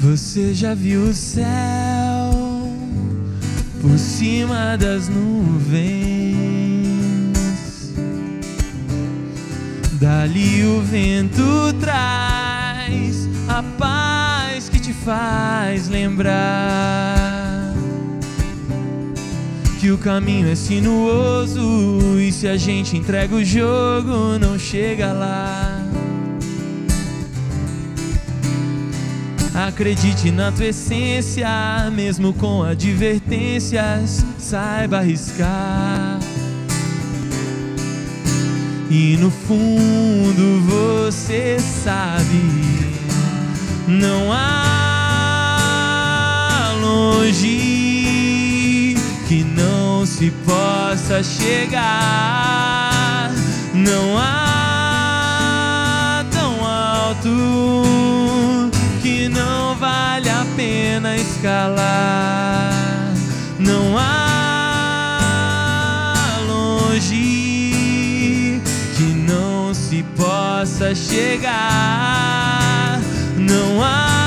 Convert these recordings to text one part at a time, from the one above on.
Você já viu o céu por cima das nuvens? Dali o vento traz a paz que te faz lembrar que o caminho é sinuoso e se a gente entrega o jogo não chega lá. Acredite na tua essência, mesmo com advertências, saiba arriscar. E no fundo você sabe, não há longe que não se possa chegar. Não há tão alto que não vale a pena escalar. Não há longe que não se possa chegar. Não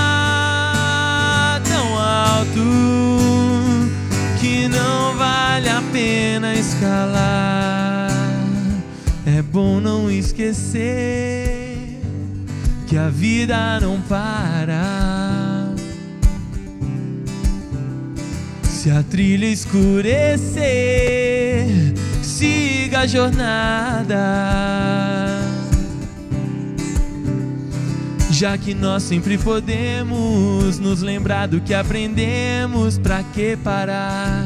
há tão alto que não vale a pena escalar. É bom não esquecer que a vida não para. Se a trilha escurecer, siga a jornada, já que nós sempre podemos nos lembrar do que aprendemos. Pra que parar?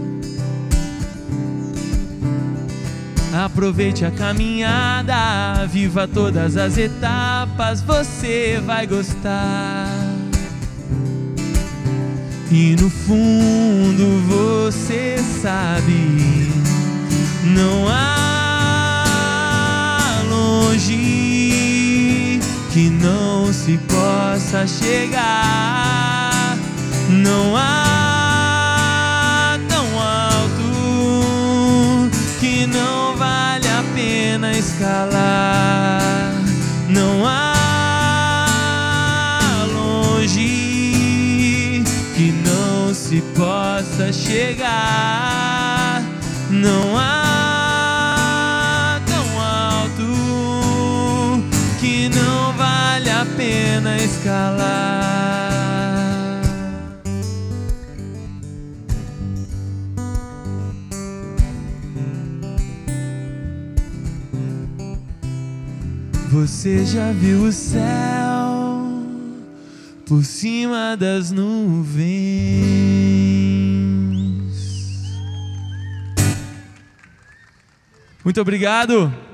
Aproveite a caminhada, viva todas as etapas, você vai gostar. E no fundo você sabe, não há longe que não se possa chegar. Não há tão alto que não vale a pena escalar. Não há longe que não se possa chegar. Não há tão alto que não vale a pena escalar. Você já viu o céu por cima das nuvens? Muito obrigado.